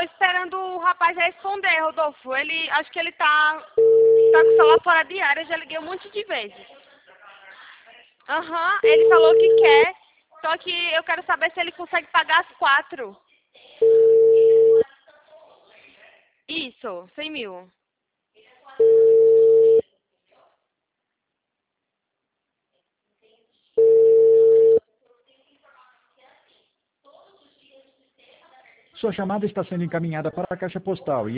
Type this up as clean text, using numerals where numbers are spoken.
esperando o rapaz responder, Rodolfo. Acho que ele tá com o celular fora de área, já liguei um monte de vezes. Aham, ele falou que quer, só que eu quero saber se ele consegue pagar as 4. Isso, 100 mil. Sua chamada está sendo encaminhada para a caixa postal.